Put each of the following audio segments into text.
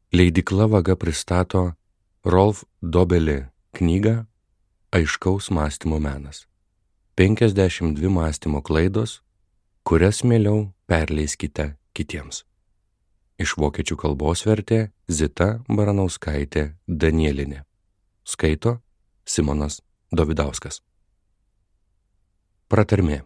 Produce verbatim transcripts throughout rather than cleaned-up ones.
Leidykla Vaga pristato Rolf Dobelį knygą Aiškaus mąstymo menas. penkiasdešimt dvi mąstymo klaidos, kurias mieliau perleiskite kitiems. Iš vokiečių kalbos vertė Zita Baranauskaitė Danielinė. Skaito Simonas Dovidauskas. Pratarmė.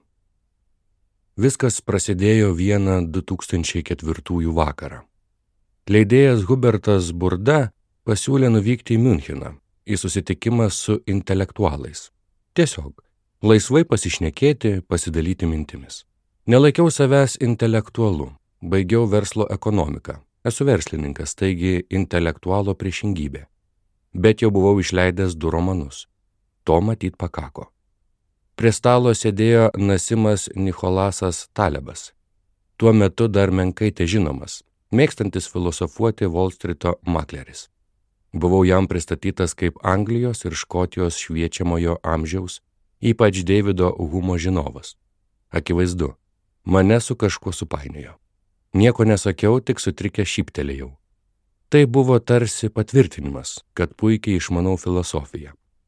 Viskas prasidėjo vieną du tūkstančiai ketvirtųjų vakarą. Leidėjas Hubertas Burda pasiūlė nuvykti į Miuncheną, į susitikimą su intelektualais. Tiesiog, laisvai pasišnekėti, pasidalyti mintimis. Nelaikiau savęs intelektualu, baigiau verslo ekonomiką. Esu verslininkas, taigi intelektualo priešingybė. Bet jau buvau išleidęs du romanus. To matyt pakako. Prie stalo sėdėjo Nasimas Nicholasas Talebas. Tuo metu dar menkai težinomas, mėgstantis filosofuoti Volstryto makleris. Buvau jam pristatytas kaip Anglijos ir Škotijos šviečiamojo amžiaus, ypač Deivido Humo žinovas. Akivaizdu, mane su kažkuo supainiojo. Nieko nesakiau, tik sutrikę šyptelėjau. Tai buvo tarsi patvirtinimas, kad puikiai išmanau filosofiją.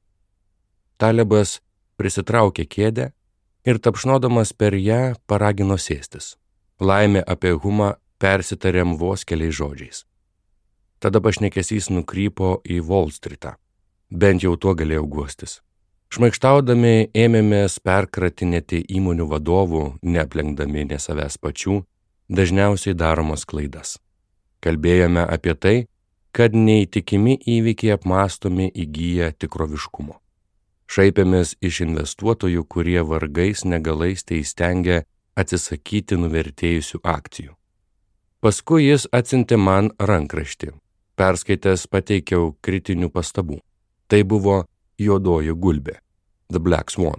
Talebas prisitraukė kėdę ir tapšnodamas per ją paragino sėstis. Laimė apie Humą persitarėm vos keliais žodžiais. Tada pašnekesys nukrypo į Volstrytą. Bent jau tuo galėjau guostis. Šmaikštaudami ėmėmės perkratinėti įmonių vadovų, neaplenkdami ne savęs pačių, dažniausiai daromas klaidas. Kalbėjome apie tai, kad neįtikimi įvykiai apmąstomi įgyja tikroviškumo. Šaipėmės iš investuotojų, kurie vargais negalais teįstengia atsisakyti nuvertėjusių akcijų. Paskui jis atsiuntė man rankraštį. Perskaitęs pateikiau kritinių pastabų. Tai buvo Juodoji gulbė, The Black Swan.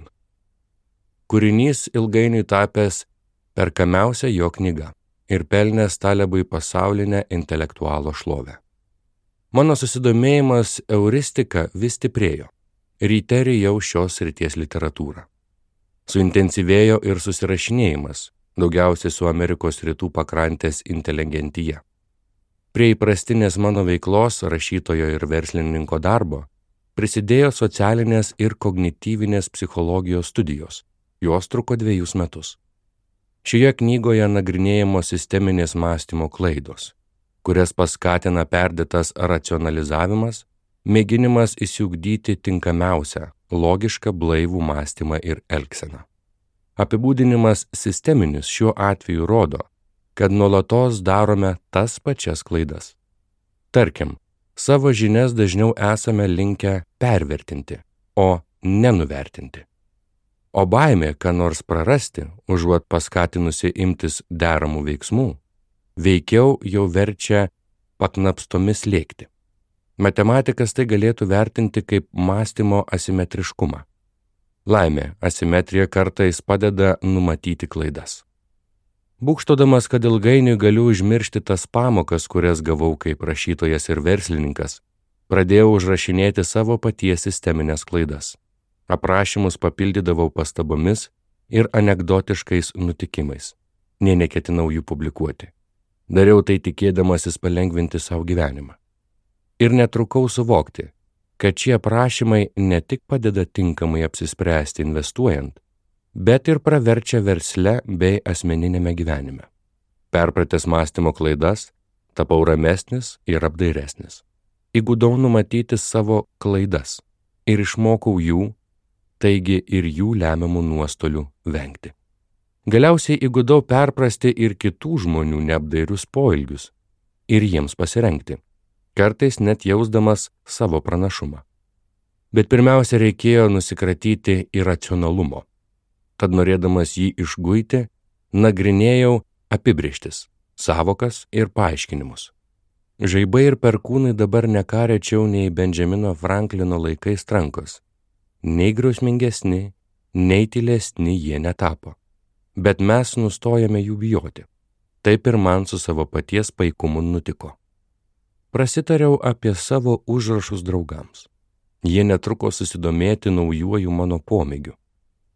Kūrinys ilgainiui tapęs perkamiausia jo knyga ir pelnęs Talebui pasaulinę intelektualo šlovę. Mano susidomėjimas euristika vis stiprėjo. Ryte rijau šios srities literatūrą. Suintensyvėjo ir susirašinėjimas, daugiausiai su Amerikos rytų pakrantės inteligentija. Prie įprastinės mano veiklos, rašytojo ir verslininko darbo, prisidėjo socialinės ir kognityvinės psichologijos studijos. Jos truko dviejus metus. Šioje knygoje nagrinėjamos sisteminės mąstymo klaidos, kurias paskatina perdėtas racionalizavimas, mėginimas įsiugdyti tinkamiausią, logišką blaivų mąstymą ir elgseną. Apibūdinimas sisteminis šiuo atveju rodo, kad nuolatos darome tas pačias klaidas. Tarkim, savo žinias dažniau esame linkę pervertinti, o nenuvertinti. O baimė, ką nors prarasti, užuot paskatinusi imtis deramų veiksmų, veikiau jau verčia paknapstomis lėkti. Matematikas tai galėtų vertinti kaip mąstymo asimetriškumą. Laimė, asimetrija kartais padeda numatyti klaidas. Būgštaudamas, kad ilgainiui galiu užmiršti tas pamokas, kurias gavau kaip rašytojas ir verslininkas, pradėjau užrašinėti savo paties sisteminės klaidas. Aprašymus papildydavau pastabomis ir anekdotiškais nutikimais. Nė neketinau jų publikuoti. Dariau tai tikėdamasis palengvinti savo gyvenimą. Ir netrukau suvokti, kad šie aprašymai ne tik padeda tinkamai apsispręsti investuojant, bet ir praverčia versle bei asmeninėme gyvenime. Perpratęs mąstymo klaidas, tapau ramesnis ir apdairesnis. Įgudau numatyti savo klaidas ir išmokau jų, taigi ir jų lemiamų nuostolių vengti. Galiausiai įgudau perprasti ir kitų žmonių neapdairius poelgius ir jiems pasirengti, kartais net jausdamas savo pranašumą. Bet pirmiausia reikėjo nusikratyti iracionalumo. Tad norėdamas jį išguiti, nagrinėjau apibrėžtis, sąvokas ir paaiškinimus. Žaibai ir perkūnai dabar ne ką rečiau nei Benjamino Franklino laikais trankos. Nei griausmingesni, nei tylesni jie netapo. Bet mes nustojame jų bijoti. Taip ir man su savo paties paikumu nutiko. Prasitariau apie savo užrašus draugams. Jie netruko susidomėti naujuoju mano pomėgiu.